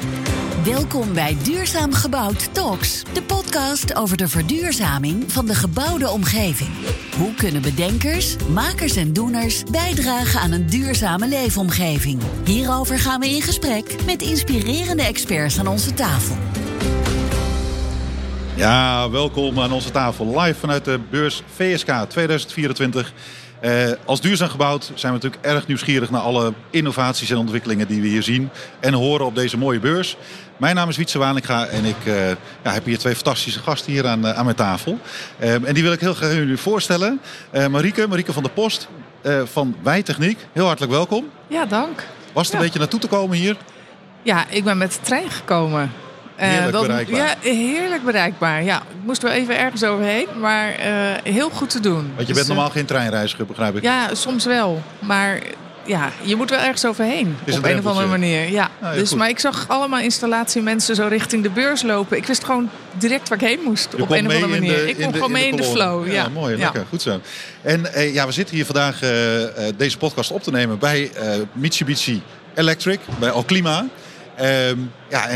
Welkom bij Duurzaam Gebouwd Talks, de podcast over de verduurzaming van de gebouwde omgeving. Hoe kunnen bedenkers, makers en doeners bijdragen aan een duurzame leefomgeving? Hierover gaan we in gesprek met inspirerende experts aan onze tafel. Ja, welkom aan onze tafel live vanuit de beurs VSK 2024. Als Duurzaam Gebouwd zijn we natuurlijk erg nieuwsgierig naar alle innovaties en ontwikkelingen die we hier zien en horen op deze mooie beurs. Mijn naam is Wietse Waninga en ik heb hier twee fantastische gasten hier aan mijn tafel. En die wil ik heel graag aan jullie voorstellen. Marieke van der Post van Wijtechniek, heel hartelijk welkom. Ja, dank. Was het een beetje naartoe te komen hier? Ja, ik ben met de trein gekomen. Heerlijk bereikbaar. Ja, heerlijk bereikbaar. Ja, ik moest wel even ergens overheen, maar heel goed te doen. Want je bent normaal geen treinreiziger, begrijp ik? Ja, soms wel. Maar ja, je moet wel ergens overheen. Op een of andere manier. Ja. Dus, maar ik zag allemaal installatiemensen zo richting de beurs lopen. Ik wist gewoon direct waar ik heen moest. Op een of andere manier. Ik kom gewoon mee in de flow. Ja, mooi. Lekker. Goed zo. En we zitten hier vandaag deze podcast op te nemen bij Mitsubishi Electric, bij Alklima. En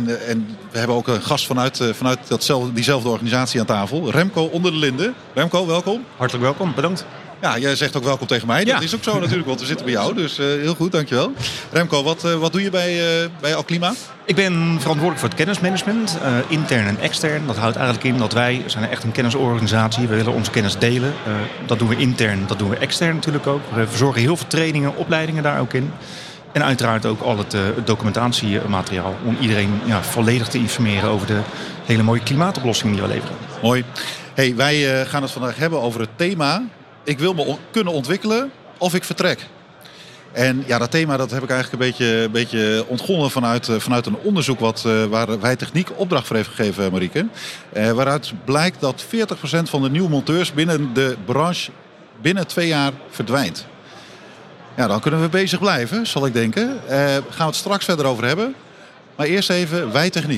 we hebben ook een gast vanuit diezelfde organisatie aan tafel. Remco onder de Linden. Remco, welkom. Hartelijk welkom, bedankt. Ja, jij zegt ook welkom tegen mij. Ja. Dat is ook zo natuurlijk, want we zitten bij jou. Dus heel goed, dankjewel. Remco, wat doe je bij Alklima? Ik ben verantwoordelijk voor het kennismanagement, intern en extern. Dat houdt eigenlijk in dat wij zijn echt een kennisorganisatie. We willen onze kennis delen. Dat doen we intern, dat doen we extern natuurlijk ook. We verzorgen heel veel trainingen, opleidingen daar ook in. En uiteraard ook al het documentatiemateriaal om iedereen volledig te informeren over de hele mooie klimaatoplossingen die we leveren. Mooi. Hey, wij gaan het vandaag hebben over het thema: ik wil me kunnen ontwikkelen of ik vertrek. En ja, dat thema dat heb ik eigenlijk een beetje ontgonnen vanuit een onderzoek waar Wijtechniek opdracht voor heeft gegeven, Marieke. Waaruit blijkt dat 40% van de nieuwe monteurs binnen de branche binnen 2 jaar verdwijnt. Ja, dan kunnen we bezig blijven, zal ik denken. Gaan we het straks verder over hebben. Maar eerst even Wijtechniek.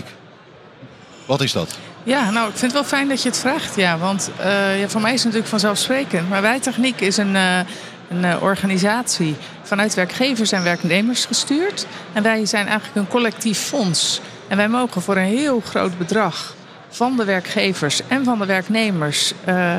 Wat is dat? Ja, nou, ik vind het wel fijn dat je het vraagt. Ja, want voor mij is het natuurlijk vanzelfsprekend. Maar Wijtechniek is een organisatie vanuit werkgevers en werknemers gestuurd. En wij zijn eigenlijk een collectief fonds. En wij mogen voor een heel groot bedrag van de werkgevers en van de werknemers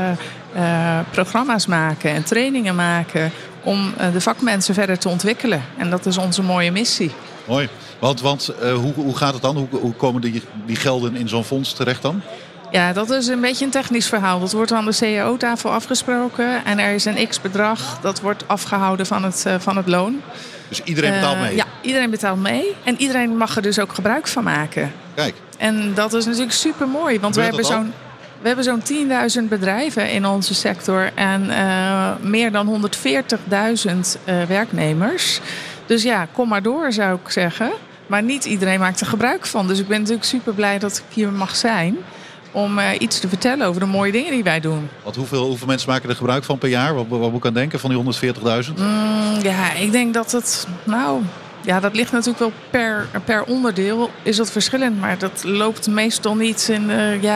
programma's maken en trainingen maken om de vakmensen verder te ontwikkelen. En dat is onze mooie missie. Mooi. Want hoe gaat het dan? Hoe komen die gelden in zo'n fonds terecht dan? Ja, dat is een beetje een technisch verhaal. Dat wordt aan de CAO-tafel afgesproken. En er is een x-bedrag dat wordt afgehouden van het loon. Dus iedereen betaalt mee? Ja, iedereen betaalt mee. En iedereen mag er dus ook gebruik van maken. Kijk. En dat is natuurlijk super mooi. Want we hebben zo'n 10.000 bedrijven in onze sector en meer dan 140.000 werknemers. Dus ja, kom maar door, zou ik zeggen. Maar niet iedereen maakt er gebruik van. Dus ik ben natuurlijk super blij dat ik hier mag zijn om iets te vertellen over de mooie dingen die wij doen. Hoeveel mensen maken er gebruik van per jaar? Wat moet ik aan denken van die 140.000? Ja, ik denk dat het... dat ligt natuurlijk wel per onderdeel is dat verschillend. Maar dat loopt meestal niet in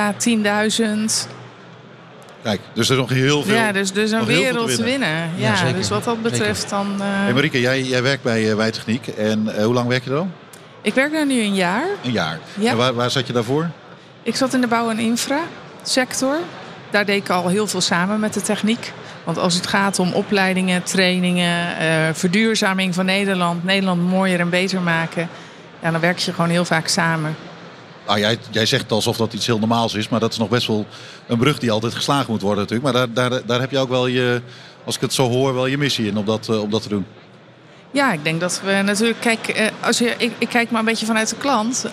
10.000. Kijk, dus er is nog heel veel. Ja, dus een wereld te winnen. Ja, zeker. Dus wat dat betreft zeker. Dan... Hey Marieke, jij werkt bij Wijtechniek. En hoe lang werk je er al? Ik werk er nu een jaar. Een jaar. Ja. En waar zat je daarvoor? Ik zat in de bouw- en infra sector. Daar deed ik al heel veel samen met de techniek. Want als het gaat om opleidingen, trainingen, verduurzaming van Nederland mooier en beter maken, ja, dan werk je gewoon heel vaak samen. Nou, jij zegt alsof dat iets heel normaals is, maar dat is nog best wel een brug die altijd geslagen moet worden natuurlijk. Maar daar heb je ook wel als ik het zo hoor, wel je missie in om dat te doen. Ja, ik denk dat we natuurlijk... Kijk, ik kijk maar een beetje vanuit de klant.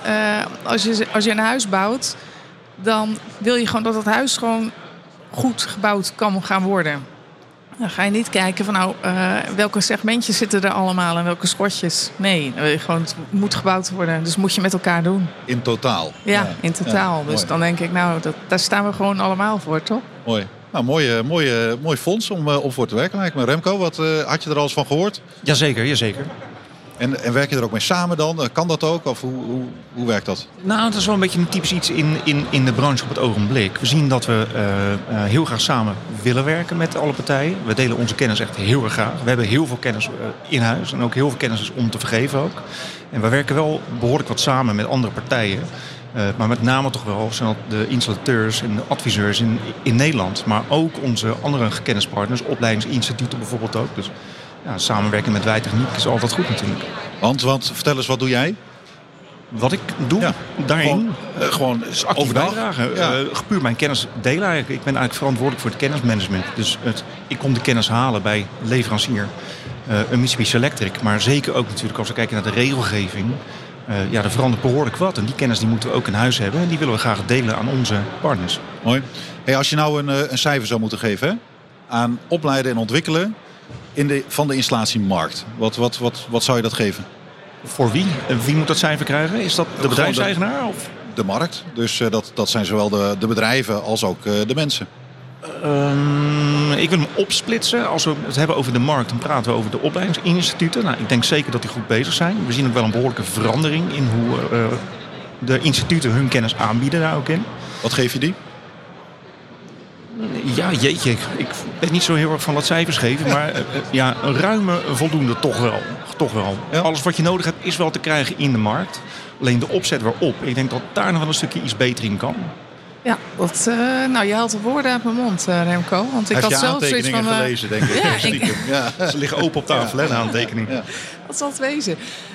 Als je een huis bouwt, dan wil je gewoon dat het huis gewoon goed gebouwd kan gaan worden. Dan ga je niet kijken van welke segmentjes zitten er allemaal en welke schotjes. Nee, het moet gebouwd worden. Dus moet je met elkaar doen. In totaal? Ja, in totaal. Ja, dus dan denk ik, daar staan we gewoon allemaal voor, toch? Mooi. Nou, mooi fonds om voor te werken lijkt me. Remco, had je er al eens van gehoord? Jazeker. En werk je er ook mee samen dan? Kan dat ook? Of hoe werkt dat? Nou, dat is wel een beetje een typisch iets in de branche op het ogenblik. We zien dat we heel graag samen willen werken met alle partijen. We delen onze kennis echt heel erg graag. We hebben heel veel kennis in huis en ook heel veel kennis om te vergeven ook. En we werken wel behoorlijk wat samen met andere partijen. Maar met name toch wel zijn dat de installateurs en de adviseurs in Nederland. Maar ook onze andere kennispartners, opleidingsinstituten bijvoorbeeld ook. Dus ja, samenwerken met Wijtechniek is altijd goed natuurlijk. Want vertel eens, wat doe jij? Wat ik doe daarin? Gewoon actief overdag bijdragen. Ja. Puur mijn kennis delen eigenlijk. Ik ben eigenlijk verantwoordelijk voor het kennismanagement. Dus ik kom de kennis halen bij leverancier. Een Mitsubishi Electric. Maar zeker ook natuurlijk als we kijken naar de regelgeving. Er verandert behoorlijk wat. En die kennis die moeten we ook in huis hebben. En die willen we graag delen aan onze partners. Mooi. Hey, als je nou een cijfer zou moeten geven, hè, aan opleiden en ontwikkelen van de installatiemarkt. Wat zou je dat geven? Voor wie? Wie moet dat cijfer krijgen? Is dat de bedrijfseigenaar? Of? De markt. Dus dat zijn zowel de bedrijven als ook de mensen. Ik wil hem opsplitsen. Als we het hebben over de markt, dan praten we over de opleidingsinstituten. Nou, ik denk zeker dat die goed bezig zijn. We zien ook wel een behoorlijke verandering in hoe de instituten hun kennis aanbieden daar ook in. Wat geef je die? Ja, jeetje. Ik ben niet zo heel erg van dat cijfers geven. Maar een ruime voldoende toch wel. Ja. Alles wat je nodig hebt is wel te krijgen in de markt. Alleen de opzet waarop. Ik denk dat daar nog wel een stukje iets beter in kan. Ja, je haalt de woorden uit mijn mond, Remco. Want ik had zelf zoiets van gelezen, denk ik. Ze liggen open op tafel, de aantekeningen. Ja. Wat zal het wezen?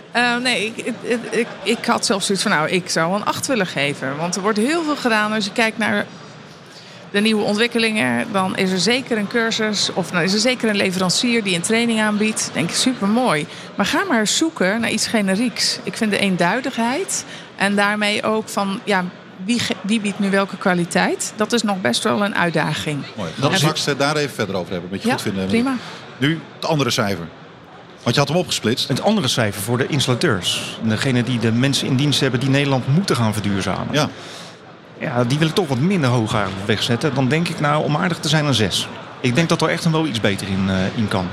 Ik had zelf zoiets van, ik zou een 8 willen geven. Want er wordt heel veel gedaan. Als je kijkt naar de nieuwe ontwikkelingen, dan is er zeker een cursus of dan is er zeker een leverancier die een training aanbiedt. Denk ik, super mooi. Maar ga maar zoeken naar iets generieks. Ik vind de eenduidigheid en daarmee ook van, wie biedt nu welke kwaliteit? Dat is nog best wel een uitdaging. Mooi. Dat we straks daar even verder over hebben. Met je goed vinden. Prima. Nu het andere cijfer. Want je had hem opgesplitst. Het andere cijfer voor de installateurs. Degene die de mensen in dienst hebben die Nederland moeten gaan verduurzamen. Ja, die wil ik toch wat minder hoog wegzetten. Dan denk ik om aardig te zijn een 6. Ik denk dat er echt wel iets beter in kan.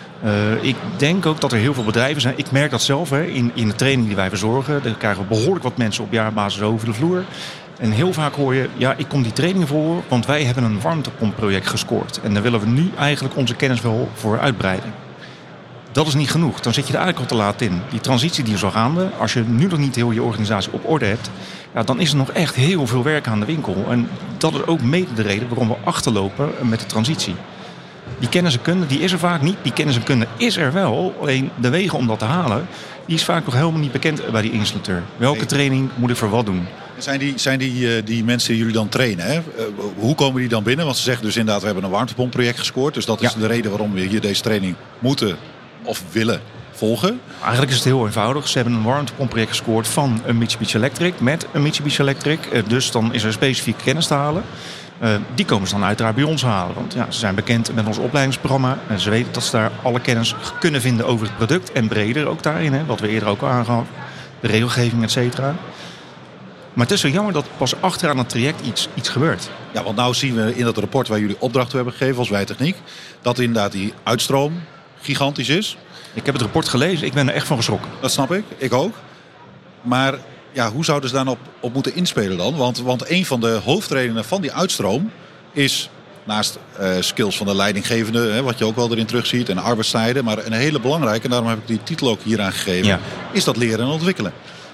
Ik denk ook dat er heel veel bedrijven zijn. Ik merk dat zelf in de training die wij verzorgen. Daar krijgen we behoorlijk wat mensen op jaarbasis over de vloer. En heel vaak hoor je, ik kom die training voor, want wij hebben een warmtepompproject gescoord. En daar willen we nu eigenlijk onze kennis wel voor uitbreiden. Dat is niet genoeg. Dan zit je er eigenlijk al te laat in. Die transitie die is al gaande. Als je nu nog niet heel je organisatie op orde hebt, dan is er nog echt heel veel werk aan de winkel. En dat is ook mede de reden waarom we achterlopen met de transitie. Die kennis en kunde, die is er vaak niet. Die kennis en kunde is er wel. Alleen de wegen om dat te halen, die is vaak nog helemaal niet bekend bij die installateur. Welke training moet ik voor wat doen? Zijn die mensen die jullie dan trainen, hè? Hoe komen die dan binnen? Want ze zeggen dus inderdaad, we hebben een warmtepompproject gescoord. Dus dat is de reden waarom we hier deze training moeten of willen volgen. Eigenlijk is het heel eenvoudig. Ze hebben een warmtepompproject gescoord van een Mitsubishi Electric met een Mitsubishi Electric. Dus dan is er specifieke kennis te halen. Die komen ze dan uiteraard bij ons halen. Want ze zijn bekend met ons opleidingsprogramma. En ze weten dat ze daar alle kennis kunnen vinden over het product. En breder ook daarin, wat we eerder ook al aangaf. De regelgeving, et cetera. Maar het is zo jammer dat pas achteraan het traject iets gebeurt. Ja, want nou zien we in dat rapport waar jullie opdrachten hebben gegeven als Wijtechniek, dat inderdaad die uitstroom gigantisch is. Ik heb het rapport gelezen, ik ben er echt van geschrokken. Dat snap ik ook. Maar hoe zouden ze daar op moeten inspelen dan? Want een van de hoofdredenen van die uitstroom is, naast skills van de leidinggevende, wat je ook wel erin terugziet, en arbeidstijden, maar een hele belangrijke, en daarom heb ik die titel ook hier aangegeven, is dat leren en ontwikkelen.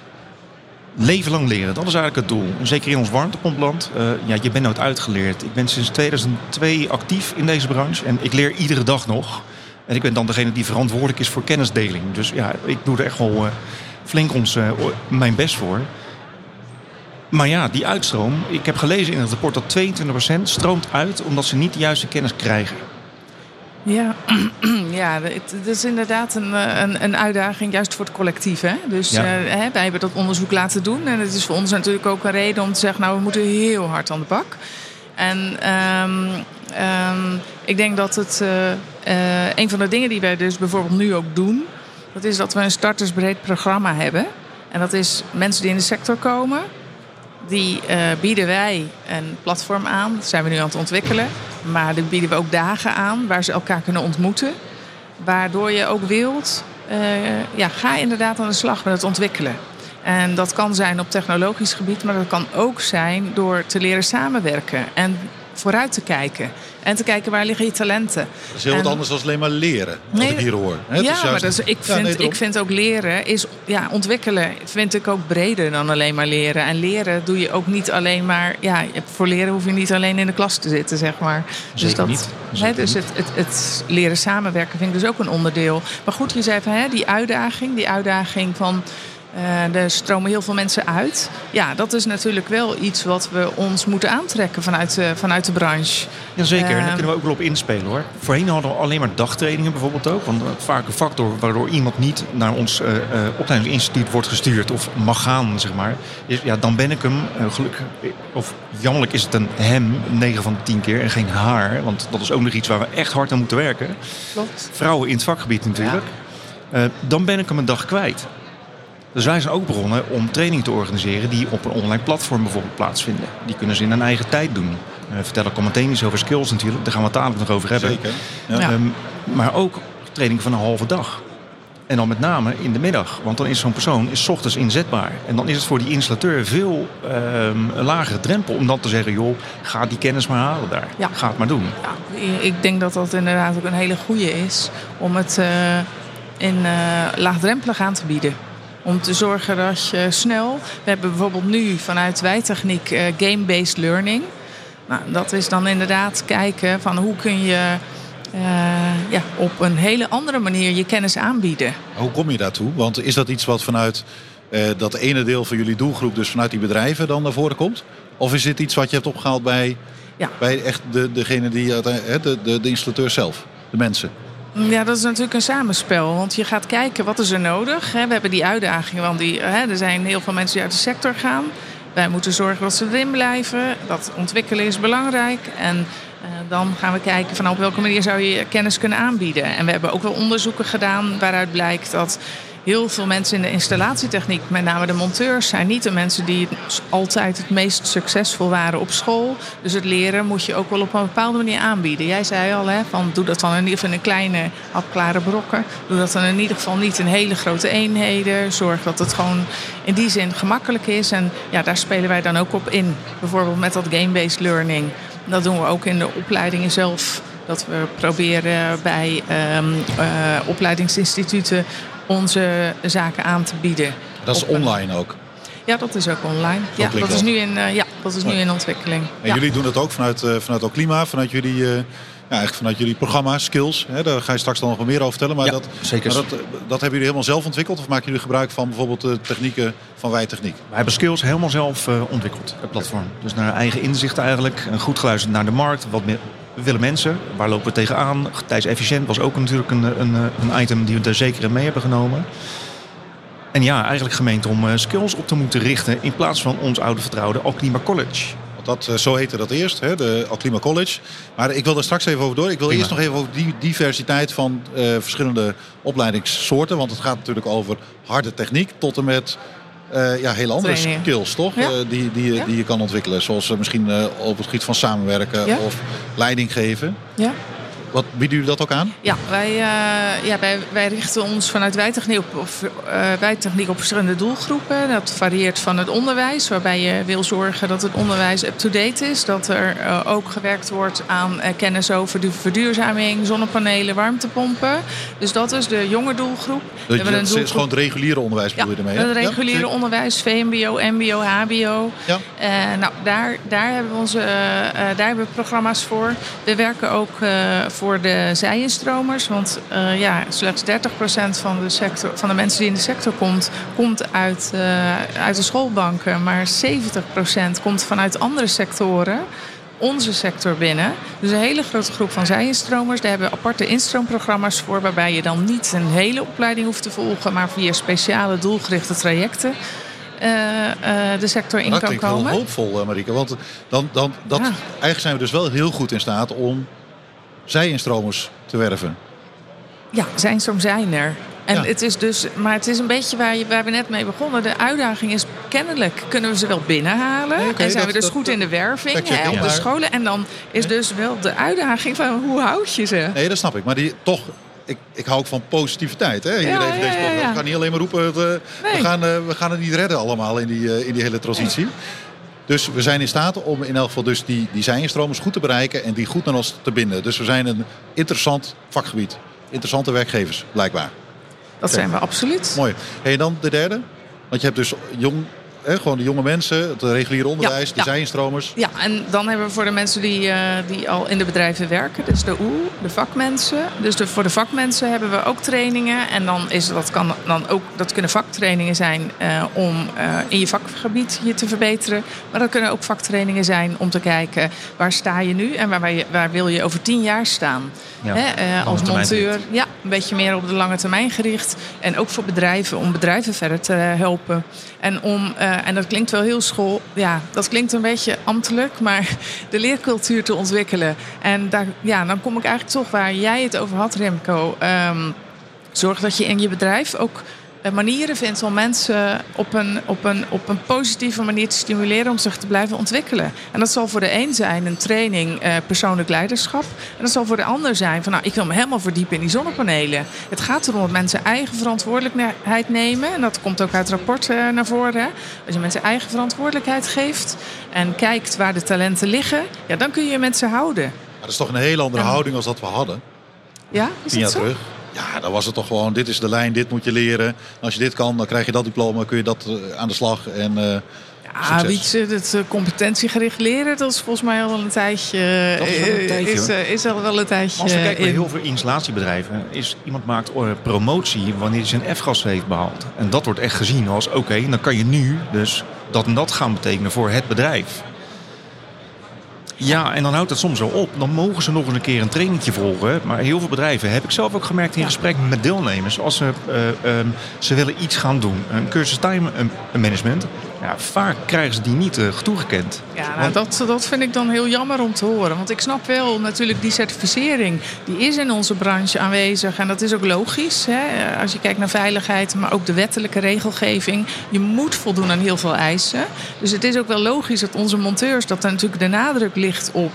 Leven lang leren, dat is eigenlijk het doel. Zeker in ons warmtepompland. Je bent nooit uitgeleerd. Ik ben sinds 2002 actief in deze branche en ik leer iedere dag nog. En ik ben dan degene die verantwoordelijk is voor kennisdeling. Dus ik doe er echt wel flink mijn best voor. Maar die uitstroom. Ik heb gelezen in het rapport dat 22% stroomt uit omdat ze niet de juiste kennis krijgen. Ja, het is inderdaad een uitdaging juist voor het collectief. Hè? Dus wij hebben dat onderzoek laten doen. En het is voor ons natuurlijk ook een reden om te zeggen, we moeten heel hard aan de bak. En ik denk dat het een van de dingen die wij dus bijvoorbeeld nu ook doen, dat is dat we een startersbreed programma hebben. En dat is mensen die in de sector komen. Die bieden wij een platform aan. Dat zijn we nu aan het ontwikkelen. Maar die bieden we ook dagen aan waar ze elkaar kunnen ontmoeten. Waardoor je ook wilt ga inderdaad aan de slag met het ontwikkelen. En dat kan zijn op technologisch gebied, maar dat kan ook zijn door te leren samenwerken en vooruit te kijken. En te kijken waar liggen je talenten. Dat is heel wat anders dan alleen maar leren, als ik hier hoor. Ik vind ook leren is... Ja, ontwikkelen vind ik ook breder dan alleen maar leren. En leren doe je ook niet alleen maar... Ja, voor leren hoef je niet alleen in de klas te zitten, zeg maar. Zeker niet. Dus het leren samenwerken vind ik dus ook een onderdeel. Maar goed, je zei van die uitdaging van... er stromen heel veel mensen uit. Ja, dat is natuurlijk wel iets wat we ons moeten aantrekken vanuit de branche. Jazeker, en daar kunnen we ook wel op inspelen hoor. Voorheen hadden we alleen maar dagtrainingen bijvoorbeeld ook. Want vaak een factor waardoor iemand niet naar ons opleidingsinstituut wordt gestuurd of mag gaan, zeg maar. Is, dan ben ik hem, gelukkig, of jammerlijk is het een hem 9 van de 10 keer en geen haar. Want dat is ook nog iets waar we echt hard aan moeten werken. Klopt. Vrouwen in het vakgebied natuurlijk. Ja. Dan ben ik hem een dag kwijt. Dus wij zijn ook begonnen om training te organiseren die op een online platform bijvoorbeeld plaatsvinden. Die kunnen ze in hun eigen tijd doen. Vertel ik al meteen iets over skills natuurlijk. Daar gaan we het dadelijk nog over hebben. Zeker. Ja. Maar ook training van een halve dag. En dan met name in de middag. Want dan is zo'n persoon 's ochtends inzetbaar. En dan is het voor die installateur veel een lagere drempel om dan te zeggen... joh, ga die kennis maar halen daar. Ja. Ga het maar doen. Ja, ik denk dat dat inderdaad ook een hele goede is. Om het laagdrempelig aan te bieden. Om te zorgen dat je snel... We hebben bijvoorbeeld nu vanuit Wijtechniek game-based learning. Nou, dat is dan inderdaad kijken van hoe kun je op een hele andere manier je kennis aanbieden. Hoe kom je daartoe? Want is dat iets wat vanuit dat ene deel van jullie doelgroep, dus vanuit die bedrijven dan naar voren komt? Of is dit iets wat je hebt opgehaald bij echt degene die de installateur zelf, de mensen? Ja, dat is natuurlijk een samenspel. Want je gaat kijken, wat is er nodig? We hebben die uitdaging, want er zijn heel veel mensen die uit de sector gaan. Wij moeten zorgen dat ze erin blijven. Dat ontwikkelen is belangrijk. En dan gaan we kijken van op welke manier zou je kennis kunnen aanbieden. En we hebben ook wel onderzoeken gedaan waaruit blijkt dat heel veel mensen in de installatietechniek, met name de monteurs, zijn niet de mensen die altijd het meest succesvol waren op school. Dus het leren moet je ook wel op een bepaalde manier aanbieden. Jij zei al, doe dat dan in ieder geval in kleine, hapklare brokken. Doe dat dan in ieder geval niet in hele grote eenheden. Zorg dat het gewoon in die zin gemakkelijk is. En daar spelen wij dan ook op in. Bijvoorbeeld met dat game-based learning. Dat doen we ook in de opleidingen zelf. Dat we proberen bij opleidingsinstituten onze zaken aan te bieden. Dat is online ook? Ja, dat is ook online. Dat is nu in ontwikkeling. En jullie doen dat ook vanuit Oclima, vanuit jullie programma, Skills. Daar ga je straks dan nog wat meer over vertellen. Maar zeker. Maar dat hebben jullie helemaal zelf ontwikkeld? Of maken jullie gebruik van bijvoorbeeld de technieken van Wijtechniek? Wij hebben Skills helemaal zelf ontwikkeld, het platform. Dus naar eigen inzicht eigenlijk. En goed geluisterd naar de markt. Wat meer willen mensen? Waar lopen we tegenaan? Tijdsefficiënt was ook natuurlijk een item die we er zeker in mee hebben genomen. En eigenlijk gemeend om skills op te moeten richten in plaats van ons oude vertrouwde Oclima College. Zo heette dat eerst, de Oclima College. Maar ik wil daar straks even over door. Ik wil eerst nog even over die diversiteit van verschillende opleidingssoorten. Want het gaat natuurlijk over harde techniek tot en met hele andere skills, toch? Ja. Die je kan ontwikkelen. Zoals misschien op het gebied van samenwerken of leiding geven. Ja. Wat bieden jullie dat ook aan? Ja, wij richten ons vanuit Wijtechniek op verschillende doelgroepen. Dat varieert van het onderwijs, waarbij je wil zorgen dat het onderwijs up-to-date is. Dat er ook gewerkt wordt aan kennis over de verduurzaming, zonnepanelen, warmtepompen. Dus dat is de jonge doelgroep. Dat is gewoon het reguliere onderwijs bedoel je ermee? Ja, het reguliere onderwijs, VMBO, MBO, HBO. Ja. Daar hebben we programma's voor. We werken ook voor de zij-instromers. Want slechts 30% van de mensen die in de sector komt uit de schoolbanken. Maar 70% komt vanuit andere sectoren. Onze sector binnen. Dus een hele grote groep van zij-instromers. Daar hebben we aparte instroomprogramma's voor. Waarbij je dan niet een hele opleiding hoeft te volgen. Maar via speciale doelgerichte trajecten de sector in kan komen. Dat klinkt heel hoopvol, Marieke. Want eigenlijk zijn we dus wel heel goed in staat om zij-instromers te werven. Ja, zij-instroom zijn er. En het is een beetje waar we net mee begonnen. De uitdaging is kennelijk kunnen we ze wel binnenhalen. En zijn we dus goed in de werving op de scholen. En dan is dus wel de uitdaging van hoe houd je ze? Nee, dat snap ik. Maar ik hou ook van positiviteit. Hè? Hier even deze podcast. We gaan niet alleen maar roepen, we gaan het niet redden allemaal in die hele transitie. Nee. Dus we zijn in staat om in elk geval dus die zij-instromers goed te bereiken en die goed naar ons te binden. Dus we zijn een interessant vakgebied. Interessante werkgevers, blijkbaar. Dat zijn we absoluut. Mooi. En dan de derde. Want je hebt dus gewoon de jonge mensen, het reguliere onderwijs, de zij-instromers. Ja, en dan hebben we voor de mensen die al in de bedrijven werken, dus de vakmensen. Dus voor de vakmensen hebben we ook trainingen. En dat kunnen vaktrainingen zijn om in je vakgebied je te verbeteren. Maar dat kunnen ook vaktrainingen zijn om te kijken waar sta je nu en waar wil je over 10 jaar staan. Ja, als monteur, een beetje meer op de lange termijn gericht. En ook voor bedrijven, om bedrijven verder te helpen. En dat klinkt wel heel dat klinkt een beetje ambtelijk, maar de leercultuur te ontwikkelen. En dan kom ik eigenlijk toch waar jij het over had, Remco. Zorg dat je in je bedrijf ook manieren vindt om mensen op een positieve manier te stimuleren om zich te blijven ontwikkelen. En dat zal voor de een zijn een training persoonlijk leiderschap. En dat zal voor de ander zijn van ik wil me helemaal verdiepen in die zonnepanelen. Het gaat erom dat mensen eigen verantwoordelijkheid nemen. En dat komt ook uit het rapport naar voren. Als je mensen eigen verantwoordelijkheid geeft en kijkt waar de talenten liggen, dan kun je mensen houden. Maar dat is toch een hele andere houding als dat we hadden. Ja, is 10 jaar zo? terug. Ja, dan was het toch gewoon, dit is de lijn, dit moet je leren. En als je dit kan, dan krijg je dat diploma, kun je dat aan de slag. En, Wietse, het competentiegericht leren, dat is volgens mij al een tijdje. Is al wel een tijdje. Als we kijken bij heel veel installatiebedrijven, iemand maakt promotie wanneer hij zijn F-gas heeft behaald. En dat wordt echt gezien als oké, dan kan je nu dus dat en dat gaan betekenen voor het bedrijf. Ja, en dan houdt het soms wel op. Dan mogen ze nog eens een keer een trainingje volgen. Maar heel veel bedrijven, heb ik zelf ook gemerkt in gesprek met deelnemers. Als ze willen iets gaan doen, een cursus time management. Ja, vaak krijgen ze die niet toegekend. Ja, dat vind ik dan heel jammer om te horen. Want ik snap wel natuurlijk die certificering. Die is in onze branche aanwezig. En dat is ook logisch. Hè? Als je kijkt naar veiligheid, maar ook de wettelijke regelgeving. Je moet voldoen aan heel veel eisen. Dus het is ook wel logisch dat onze monteurs, dat er natuurlijk de nadruk ligt op.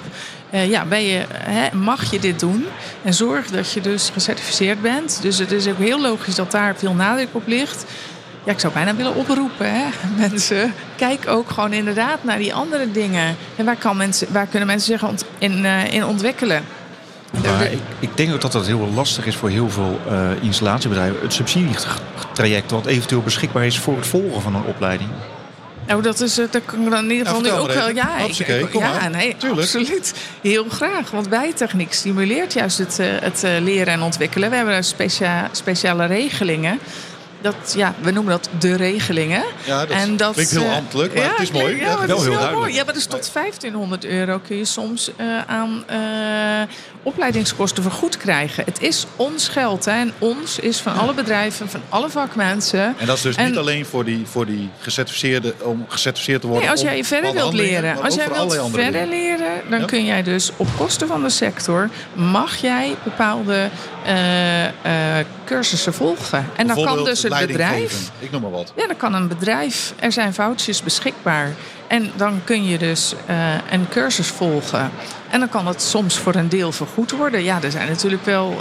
Mag je dit doen? En zorg dat je dus gecertificeerd bent. Dus het is ook heel logisch dat daar veel nadruk op ligt. Ja, ik zou bijna willen oproepen, mensen. Kijk ook gewoon inderdaad naar die andere dingen. En waar kunnen mensen zich in ontwikkelen? Maar ik denk ook dat dat heel lastig is voor heel veel installatiebedrijven. Het subsidietraject wat eventueel beschikbaar is voor het volgen van een opleiding. Nou, dat kan ik dan in ieder geval nu ook wel. Ja, absoluut. Heel graag. Want bijtechniek stimuleert juist het leren en ontwikkelen. We hebben speciale regelingen. We noemen dat de regelingen. Ja, dat klinkt heel ambtelijk, maar het is mooi. Ja, maar het is heel mooi. Ja, maar dus tot €1.500 kun je soms aan opleidingskosten vergoed krijgen. Het is ons geld. Hè. En ons is van alle bedrijven, van alle vakmensen. En dat is dus niet alleen voor die gecertificeerde, om gecertificeerd te worden. Nee, als jij verder wilt leren. Als jij wilt verder leren, dan kun jij dus op kosten van de sector, mag jij bepaalde cursussen volgen. En dan kan dus het bedrijf. Ik noem maar wat. Ja, dan kan een bedrijf. Er zijn vouchers beschikbaar. En dan kun je dus een cursus volgen. En dan kan het soms voor een deel vergoed worden. Ja, er zijn natuurlijk wel.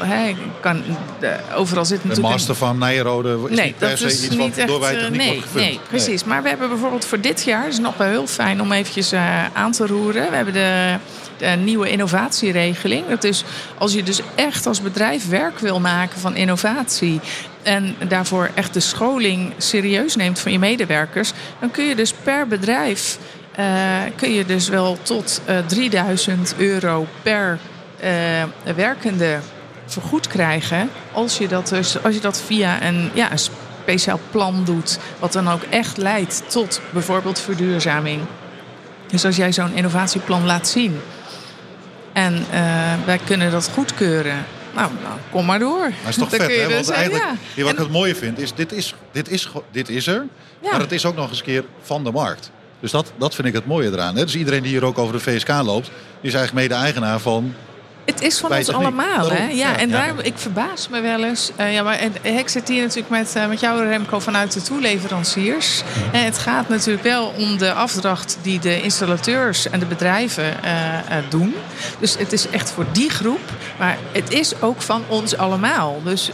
Overal zit natuurlijk. De master van Nijrode is niet per se iets wat door wij techniek wordt gevuld. Nee, precies. Maar we hebben bijvoorbeeld voor dit jaar, is nog wel heel fijn om eventjes aan te roeren. We hebben de nieuwe innovatieregeling. Dat is als je dus echt als bedrijf werk wil maken van innovatie en daarvoor echt de scholing serieus neemt van je medewerkers, dan kun je dus per bedrijf kun je dus wel tot €3.000 per werkende vergoed krijgen als je dat via een speciaal plan doet, wat dan ook echt leidt tot bijvoorbeeld verduurzaming. Dus als jij zo'n innovatieplan laat zien en wij kunnen dat goedkeuren, nou, kom maar door. Maar het is toch vet, hè? Want eigenlijk, wat ik het mooie vind, is dit is er. Ja. Maar het is ook nog eens een keer van de markt. Dus dat vind ik het mooie eraan. Hè? Dus iedereen die hier ook over de VSK loopt, die is eigenlijk mede-eigenaar van Het is van ons allemaal, hè? Ja, en daar, ik verbaas me wel eens. Maar ik zit hier natuurlijk met jou, Remco, vanuit de toeleveranciers. En het gaat natuurlijk wel om de afdracht die de installateurs en de bedrijven doen. Dus het is echt voor die groep. Maar het is ook van ons allemaal. Dus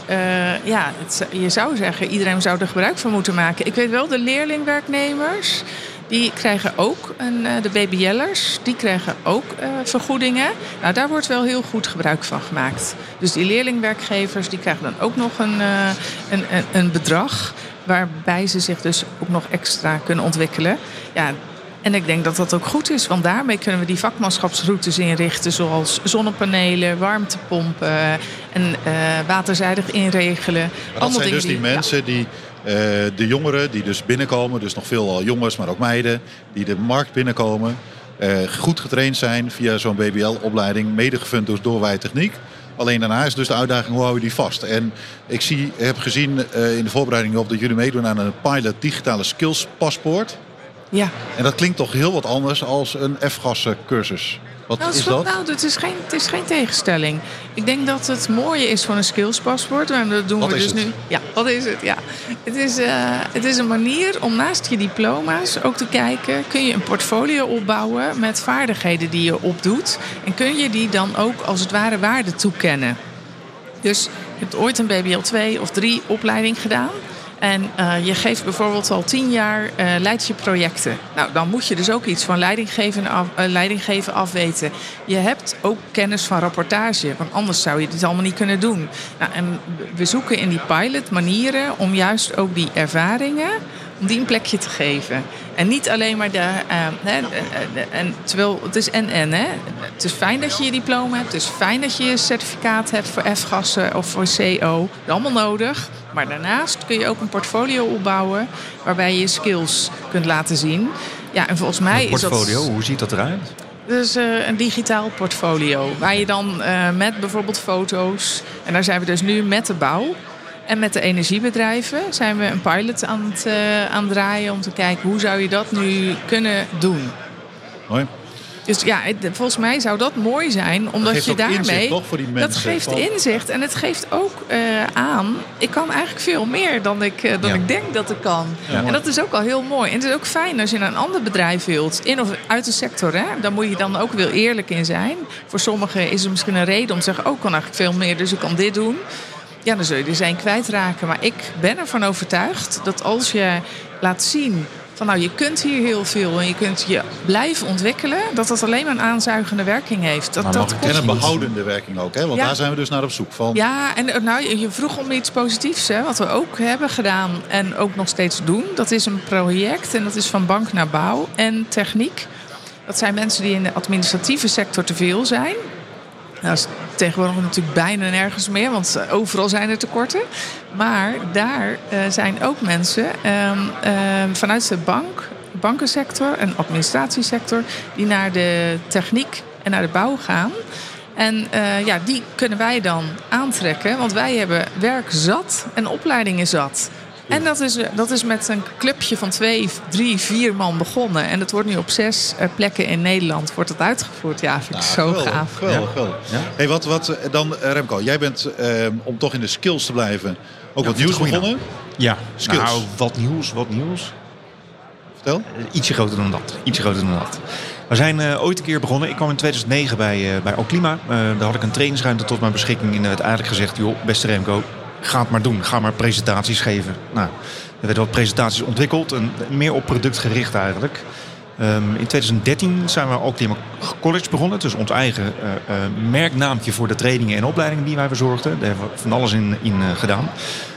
je zou zeggen, iedereen zou er gebruik van moeten maken. Ik weet wel, de leerlingwerknemers, die krijgen ook, de BBL'ers, die krijgen ook vergoedingen. Nou, daar wordt wel heel goed gebruik van gemaakt. Dus die leerlingwerkgevers, die krijgen dan ook nog een bedrag, waarbij ze zich dus ook nog extra kunnen ontwikkelen. Ja, en ik denk dat dat ook goed is, want daarmee kunnen we die vakmanschapsroutes inrichten, zoals zonnepanelen, warmtepompen en waterzijdig inregelen. Maar dat zijn dus die mensen die, de jongeren die dus binnenkomen, dus nog veel jongens, maar ook meiden, die de markt binnenkomen, goed getraind zijn via zo'n BBL-opleiding, mede gefund door Doorwij Techniek. Alleen daarna is dus de uitdaging, hoe hou je die vast? En ik heb gezien in de voorbereiding op dat jullie meedoen aan een pilot digitale skills paspoort. Ja. En dat klinkt toch heel wat anders als een F-gas cursus. Wat is dat? Nou, het is geen tegenstelling. Ik denk dat het mooie is van een skillspaspoort. En dat doen we dus nu. Ja, wat is het? Ja. Het is een manier om naast je diploma's ook te kijken, kun je een portfolio opbouwen met vaardigheden die je opdoet. En kun je die dan ook als het ware waarde toekennen. Dus je hebt ooit een BBL 2 of 3 opleiding gedaan. En je geeft bijvoorbeeld al 10 jaar leid je projecten. Nou, dan moet je dus ook iets van leidinggeven afweten. Je hebt ook kennis van rapportage, want anders zou je dit allemaal niet kunnen doen. Nou, en we zoeken in die pilot manieren om juist ook die ervaringen, om die een plekje te geven. En niet alleen maar terwijl het is en. Het is fijn dat je je diploma hebt. Het is fijn dat je je certificaat hebt voor F-gassen of voor CO. Dat is allemaal nodig. Maar daarnaast kun je ook een portfolio opbouwen waarbij je je skills kunt laten zien. Ja, en volgens mij is dat... Een portfolio, hoe ziet dat eruit? Dus een digitaal portfolio. Waar je dan met bijvoorbeeld foto's... En daar zijn we dus nu met de bouw. En met de energiebedrijven zijn we een pilot aan het draaien om te kijken hoe zou je dat nu kunnen doen. Mooi. Dus ja, volgens mij zou dat mooi zijn, omdat je daarmee... Inzicht, toch, voor die mensen, dat geeft inzicht en het geeft ook aan, ik kan eigenlijk veel meer dan ik denk dat ik kan. Ja, en dat is ook al heel mooi. En het is ook fijn als je naar een ander bedrijf wilt, in of uit de sector. Hè? Daar moet je dan ook wel eerlijk in zijn. Voor sommigen is er misschien een reden om te zeggen, ik kan eigenlijk veel meer, dus ik kan dit doen. Ja, dan zul je er zijn kwijtraken. Maar ik ben ervan overtuigd dat als je laat zien van nou, je kunt hier heel veel en je kunt je blijven ontwikkelen, dat alleen maar een aanzuigende werking heeft. En een behoudende werking ook, hè? Want daar zijn we dus naar op zoek van. Ja, en nou, je vroeg om iets positiefs, hè? Wat we ook hebben gedaan en ook nog steeds doen. Dat is een project en dat is van bank naar bouw en techniek. Dat zijn mensen die in de administratieve sector te veel zijn. Dat is tegenwoordig natuurlijk bijna nergens meer, want overal zijn er tekorten. Maar daar zijn ook mensen vanuit de bankensector en administratiesector die naar de techniek en naar de bouw gaan. En die kunnen wij dan aantrekken, want wij hebben werk zat en opleidingen zat. En dat is met een clubje van 2, 3, 4 man begonnen. En dat wordt nu op 6 plekken in Nederland wordt het uitgevoerd. Ja, vind ik zo gaaf. Geweldig. Ja. Hey, wat dan, Remco, jij bent, om toch in de skills te blijven, ook wat nieuws begonnen? Ja, skills. Nou, wat nieuws. Vertel. Ietsje groter dan dat. We zijn ooit een keer begonnen. Ik kwam in 2009 bij Alklima. Daar had ik een trainingsruimte tot mijn beschikking. En werd eigenlijk gezegd, joh, beste Remco, ga het maar doen. Ga maar presentaties geven. Nou, er werden wat presentaties ontwikkeld. En meer op product gericht eigenlijk. In 2013 zijn we Alklima College begonnen. Dus ons eigen merknaampje voor de trainingen en opleidingen die wij verzorgden. Daar hebben we van alles in gedaan.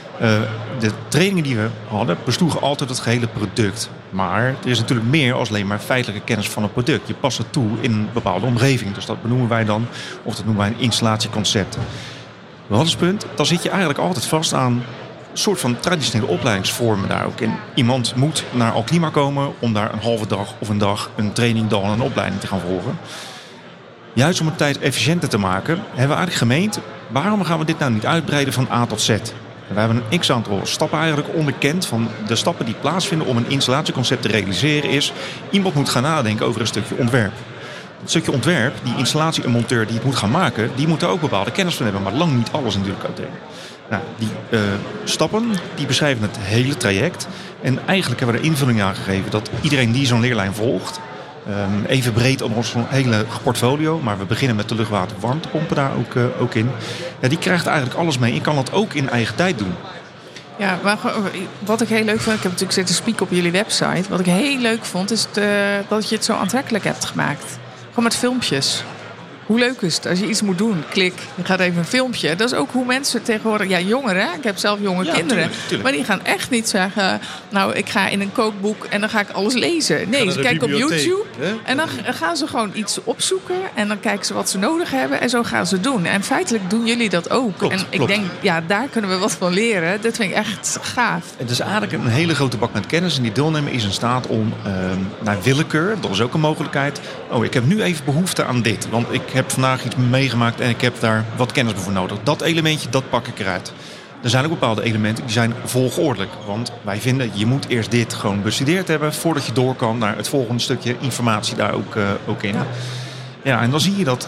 De trainingen die we hadden besloegen altijd het gehele product. Maar er is natuurlijk meer als alleen maar feitelijke kennis van het product. Je past het toe in een bepaalde omgeving. Dus dat benoemen wij dan, of dat noemen wij een installatieconcept. Wat is het punt? Dan zit je eigenlijk altijd vast aan een soort van traditionele opleidingsvormen daar ook. En iemand moet naar Alklima komen om daar een halve dag of een dag een training, dan een opleiding te gaan volgen. Juist om het tijd efficiënter te maken, hebben we eigenlijk gemeend, waarom gaan we dit nou niet uitbreiden van A tot Z? We hebben een x-aantal stappen eigenlijk onderkend van de stappen die plaatsvinden om een installatieconcept te realiseren is, iemand moet gaan nadenken over een stukje ontwerp. Het stukje ontwerp, die installatie en monteur die het moet gaan maken, die moet er ook bepaalde kennis van hebben. Maar lang niet alles natuurlijk ook tegen. Nou, die stappen, die beschrijven het hele traject. En eigenlijk hebben we er invulling aan gegeven dat iedereen die zo'n leerlijn volgt, even breed aan ons hele portfolio, maar we beginnen met de luchtwater-warmtepompen daar ook in. Ja, die krijgt eigenlijk alles mee en kan dat ook in eigen tijd doen. Ja, maar wat ik heel leuk vond, ik heb natuurlijk zitten spieken op jullie website. Wat ik heel leuk vond, is dat je het zo aantrekkelijk hebt gemaakt. Gewoon met filmpjes. Hoe leuk is het als je iets moet doen? Klik, je gaat even een filmpje. Dat is ook hoe mensen tegenwoordig... Ja, jongeren, ik heb zelf jonge kinderen. Tuurlijk. Maar die gaan echt niet zeggen... Nou, ik ga in een kookboek en dan ga ik alles lezen. Nee, ze kijken op YouTube. Hè? En dan gaan ze gewoon iets opzoeken. En dan kijken ze wat ze nodig hebben. En zo gaan ze doen. En feitelijk doen jullie dat ook. Klopt. Ik denk, ja, daar kunnen we wat van leren. Dat vind ik echt gaaf. Het is eigenlijk een hele grote bak met kennis. En die deelnemer is in staat om naar willekeur... Dat is ook een mogelijkheid. Oh, ik heb nu even behoefte aan dit. Want ik heb vandaag iets meegemaakt en ik heb daar wat kennis voor nodig. Dat elementje, dat pak ik eruit. Er zijn ook bepaalde elementen die zijn volgordelijk. Want wij vinden, je moet eerst dit gewoon bestudeerd hebben voordat je door kan naar het volgende stukje informatie daar ook in. Ja, en dan zie je dat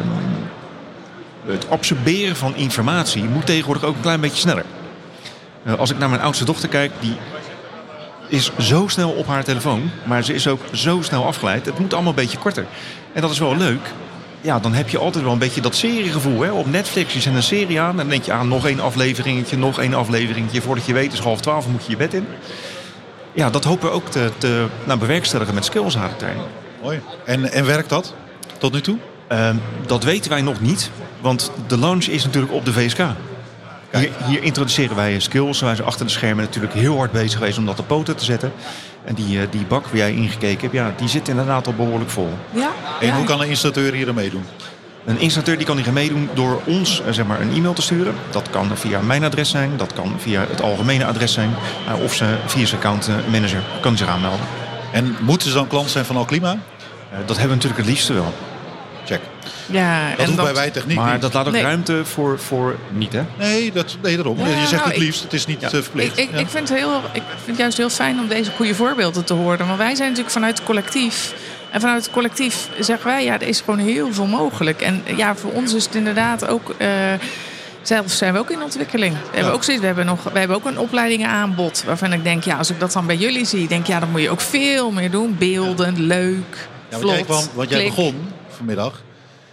het absorberen van informatie moet tegenwoordig ook een klein beetje sneller. Als ik naar mijn oudste dochter kijk, die is zo snel op haar telefoon, maar ze is ook zo snel afgeleid. Het moet allemaal een beetje korter. En dat is wel leuk. Ja, dan heb je altijd wel een beetje dat seriegevoel. Hè? Op Netflix, je zet een serie aan en dan denk je aan nog één afleveringetje. Voordat je weet is 11:30 moet je je bed in. Ja, dat hopen we ook te bewerkstelligen met skills training. Mooi. En werkt dat tot nu toe? Dat weten wij nog niet, want de launch is natuurlijk op de VSK. Hier introduceren wij skills. Wij zijn achter de schermen natuurlijk heel hard bezig geweest om dat op poten te zetten. En die bak waar jij ingekeken hebt, ja, die zit inderdaad al behoorlijk vol. Ja. En hoe kan een installateur hier aan meedoen? Een installateur die kan hier aan meedoen door ons een e-mail te sturen. Dat kan via mijn adres zijn, dat kan via het algemene adres zijn. Of ze via zijn accountmanager kan zich aanmelden. En moeten ze dan klant zijn van Alklima? Dat hebben we natuurlijk het liefste wel. Check. Ja, dat hoeft bij wij techniek maar niet. dat laat ook ruimte voor niet, hè? Nee, daarom. Ja, je zegt het liefst, het is niet verplicht. Ik vind het juist heel fijn om deze goede voorbeelden te horen. Want wij zijn natuurlijk vanuit het collectief. En vanuit het collectief zeggen wij, ja, er is gewoon heel veel mogelijk. En ja, voor ons is het inderdaad ook... zelf zijn we ook in ontwikkeling. We hebben ook een opleidingenaanbod. Waarvan ik denk, ja, als ik dat dan bij jullie zie... denk ja, dan moet je ook veel meer doen. Beeldend, leuk, vlot, want jij begon vanmiddag...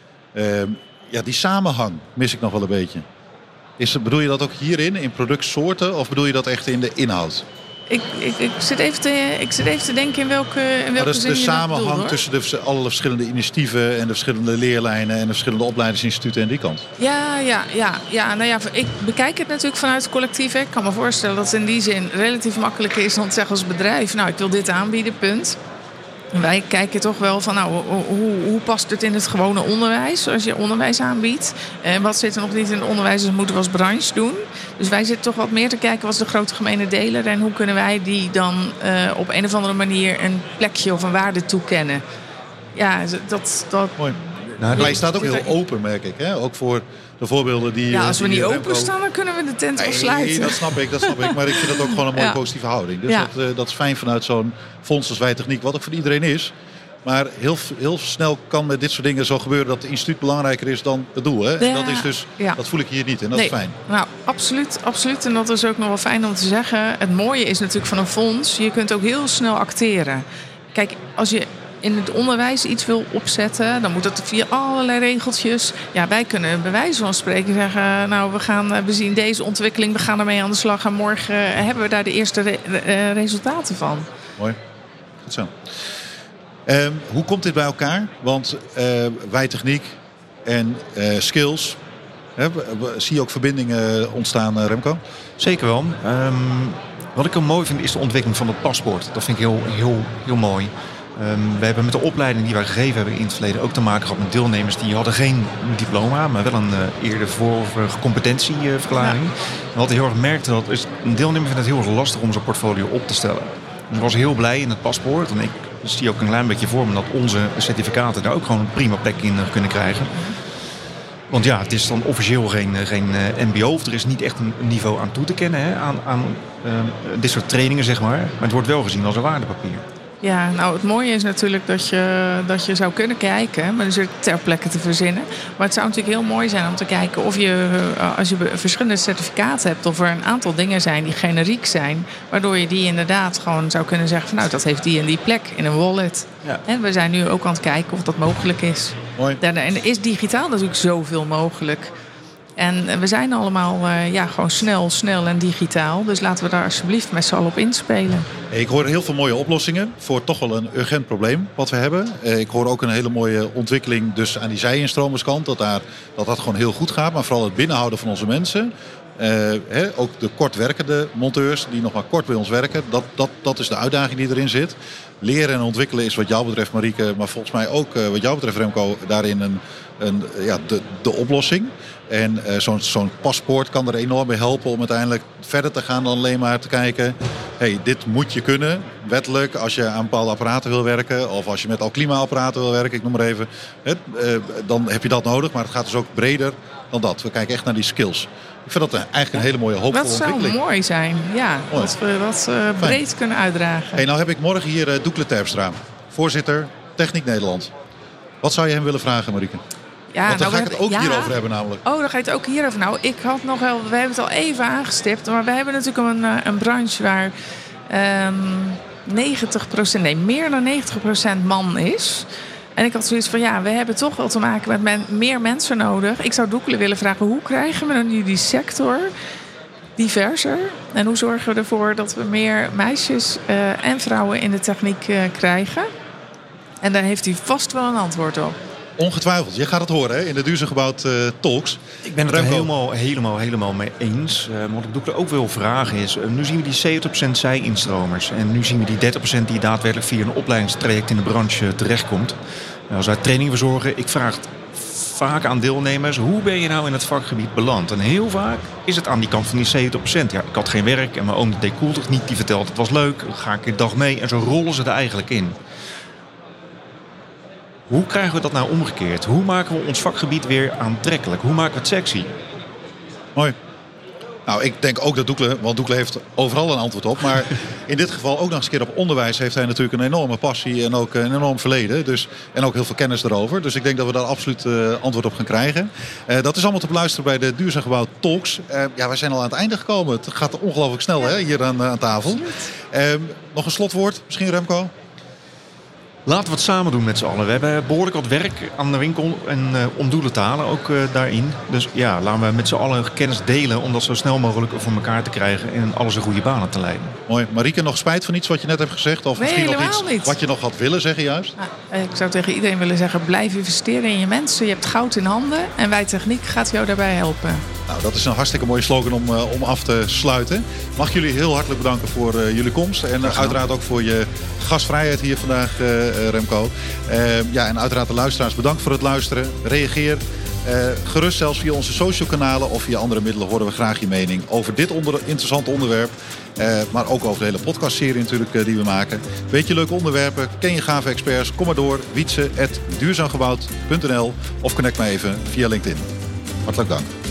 die samenhang mis ik nog wel een beetje. Bedoel je dat ook hierin, in productsoorten, of bedoel je dat echt in de inhoud? Ik zit even te denken in welke dus zin de je samenhang bedoelt, tussen alle verschillende initiatieven en de verschillende leerlijnen en de verschillende opleidingsinstituten en die kant. Ja. Nou ja, ik bekijk het natuurlijk vanuit het collectief. Ik kan me voorstellen dat het in die zin relatief makkelijk is om te zeggen als bedrijf, nou, ik wil dit aanbieden, punt. Wij kijken toch wel van, nou, hoe past het in het gewone onderwijs, als je onderwijs aanbiedt? En wat zit er nog niet in het onderwijs, dus moeten we als branche doen? Dus wij zitten toch wat meer te kijken, wat is de grote gemene deler? En hoe kunnen wij die dan op een of andere manier een plekje of een waarde toekennen? Ja, dat... Mooi. Maar je staat ook heel open, merk ik, hè? Ook voor de voorbeelden die... Ja, als we niet openstaan, dan kunnen we de tent wel sluiten. Nee, dat snap ik. Maar ik vind dat ook gewoon een mooie positieve houding. Dus dat is fijn vanuit zo'n fonds als Wij Techniek, wat ook voor iedereen is. Maar heel snel kan met dit soort dingen zo gebeuren dat het instituut belangrijker is dan het doel. Hè? En dat is dus, dat voel ik hier niet en dat is fijn. Nou, absoluut. En dat is ook nog wel fijn om te zeggen. Het mooie is natuurlijk van een fonds, je kunt ook heel snel acteren. Kijk, als je in het onderwijs iets wil opzetten, dan moet dat via allerlei regeltjes. Ja, wij kunnen bij wijze van spreken zeggen, nou, we zien deze ontwikkeling, we gaan ermee aan de slag en morgen hebben we daar de eerste resultaten van. Mooi. Goed zo. Hoe komt dit bij elkaar? Want Wij Techniek en skills, zie je ook verbindingen ontstaan, Remco? Zeker wel. Wat ik heel mooi vind is de ontwikkeling van het paspoort. Dat vind ik heel mooi. We hebben met de opleiding die wij gegeven hebben in het verleden ook te maken gehad met deelnemers die hadden geen diploma, maar wel een eerder vorige competentieverklaring. Ja. En wat ik heel erg merkte, dat is een deelnemer vindt het heel erg lastig om zijn portfolio op te stellen. Ik was heel blij in het paspoort en ik zie ook een klein beetje voor me dat onze certificaten daar ook gewoon een prima plek in kunnen krijgen. Want ja, het is dan officieel geen mbo, of er is niet echt een niveau aan toe te kennen aan dit soort trainingen, zeg maar. Maar het wordt wel gezien als een waardepapier. Ja, nou het mooie is natuurlijk dat je zou kunnen kijken, maar dus ter plekke te verzinnen. Maar het zou natuurlijk heel mooi zijn om te kijken of je, als je verschillende certificaten hebt, of er een aantal dingen zijn die generiek zijn, waardoor je die inderdaad gewoon zou kunnen zeggen van nou, dat heeft die en die plek in een wallet. Ja. En we zijn nu ook aan het kijken of dat mogelijk is. Mooi. En er is digitaal natuurlijk zoveel mogelijk. En we zijn allemaal gewoon snel en digitaal. Dus laten we daar alsjeblieft met z'n allen op inspelen. Ik hoor heel veel mooie oplossingen voor toch wel een urgent probleem wat we hebben. Ik hoor ook een hele mooie ontwikkeling dus aan die zij-instromerskant. Dat gewoon heel goed gaat. Maar vooral het binnenhouden van onze mensen. Ook de kort werkende monteurs die nog maar kort bij ons werken. Dat is de uitdaging die erin zit. Leren en ontwikkelen is wat jou betreft, Marieke, maar volgens mij ook wat jou betreft, Remco, daarin de oplossing. En zo'n paspoort kan er enorm bij helpen om uiteindelijk verder te gaan dan alleen maar te kijken. Dit moet je kunnen, wettelijk, als je aan bepaalde apparaten wil werken. Of als je met Alklima-apparaten wil werken, ik noem maar even. Dan heb je dat nodig, maar het gaat dus ook breder dan dat. We kijken echt naar die skills. Ik vind dat eigenlijk een hele mooie hoopvolle ontwikkeling. Dat zou mooi zijn, ja. Mooi. Dat we dat breed kunnen uitdragen. Nou heb ik morgen hier Doekle Terpstra, voorzitter Techniek Nederland. Wat zou je hem willen vragen, Marieke? Ja, want daar ga ik het ook hierover hebben namelijk. Oh, dan ga je het ook hierover. Nou, ik had nog wel, we hebben het al even aangestipt. Maar we hebben natuurlijk een branche waar meer dan 90% man is. En ik had zoiets van, we hebben toch wel te maken met meer mensen nodig. Ik zou Doekle willen vragen, hoe krijgen we dan nu die sector diverser? En hoe zorgen we ervoor dat we meer meisjes en vrouwen in de techniek krijgen? En daar heeft hij vast wel een antwoord op. Ongetwijfeld. Je gaat het horen in de Duurzaam Gebouwd Talks. Ik ben het er helemaal mee eens. Wat ik Doekle ook wil vragen is, nu zien we die 70% zij-instromers. En nu zien we die 30% die daadwerkelijk via een opleidingstraject in de branche terechtkomt. Als wij training verzorgen, ik vraag het vaak aan deelnemers, hoe ben je nou in het vakgebied beland? En heel vaak is het aan die kant van die 70%. Ja, ik had geen werk en mijn oom deed koeltechniek, die vertelt het was leuk, dan ga ik een dag mee. En zo rollen ze er eigenlijk in. Hoe krijgen we dat nou omgekeerd? Hoe maken we ons vakgebied weer aantrekkelijk? Hoe maken we het sexy? Mooi. Nou, ik denk ook dat Doekle, want Doekle heeft overal een antwoord op. Maar in dit geval ook nog eens een keer op onderwijs heeft hij natuurlijk een enorme passie en ook een enorm verleden. En ook heel veel kennis erover. Dus ik denk dat we daar absoluut antwoord op gaan krijgen. Dat is allemaal te beluisteren bij de Duurzaam Gebouwd Talks. Wij zijn al aan het einde gekomen. Het gaat ongelooflijk snel hier aan tafel. Nog een slotwoord, misschien Remco? Laten we het samen doen met z'n allen. We hebben behoorlijk wat werk aan de winkel en om doelen te halen ook daarin. Dus laten we met z'n allen kennis delen om dat zo snel mogelijk voor elkaar te krijgen en alles in goede banen te leiden. Mooi. Marieke, nog spijt van iets wat je net hebt gezegd? Of nee, misschien nog iets niet. Wat je nog had willen zeggen juist? Ik zou tegen iedereen willen zeggen, blijf investeren in je mensen. Je hebt goud in handen en wij techniek gaat jou daarbij helpen. Nou, dat is een hartstikke mooie slogan om af te sluiten. Mag ik jullie heel hartelijk bedanken voor jullie komst. En uiteraard ook voor je gastvrijheid hier vandaag, Remco. En uiteraard de luisteraars, bedankt voor het luisteren. Reageer gerust zelfs via onze social kanalen of via andere middelen horen we graag je mening over dit interessante onderwerp. Maar ook over de hele podcastserie natuurlijk die we maken. Weet je leuke onderwerpen? Ken je gave experts? Kom maar door. Wietse@duurzaamgebouwd.nl of connect mij even via LinkedIn. Hartelijk dank.